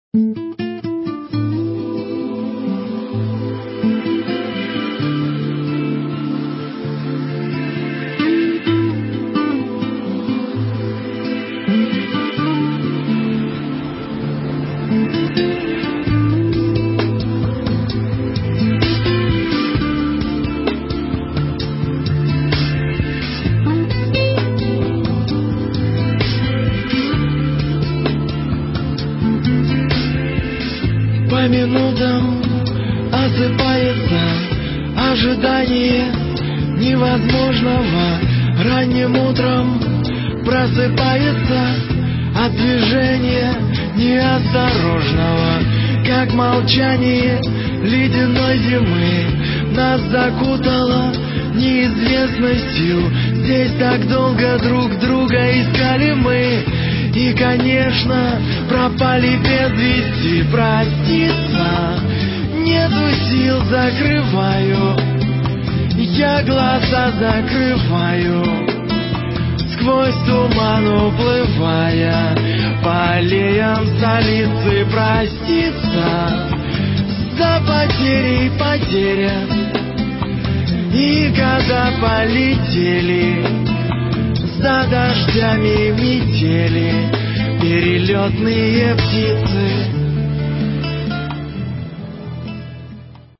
По минутам осыпается ожидание невозможного. Ранним утром просыпается от движения неосторожного. Как молчание ледяной зимы нас закутало неизвестностью. Здесь так долго друг друга искали мы, и, конечно, пропали без вести. Проститься нету сил, закрываю я глаза, закрываю, сквозь туман уплывая по аллеям столицы. Проститься за потерей потеря, и года полетели за дождями метели, перелетные птицы.